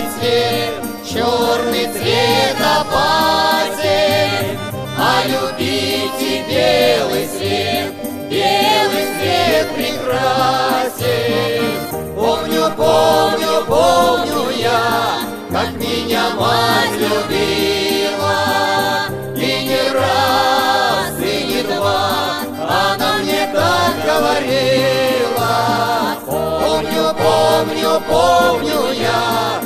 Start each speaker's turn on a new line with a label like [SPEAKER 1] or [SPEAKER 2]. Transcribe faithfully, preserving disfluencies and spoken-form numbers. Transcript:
[SPEAKER 1] цвет, черный цвет опасен, а любить и белый свет, белый свет прекрасен. Помню, помню, помню я, как меня мать любила, и не раз, и не два она мне так говорила. Помню, помню, помню я,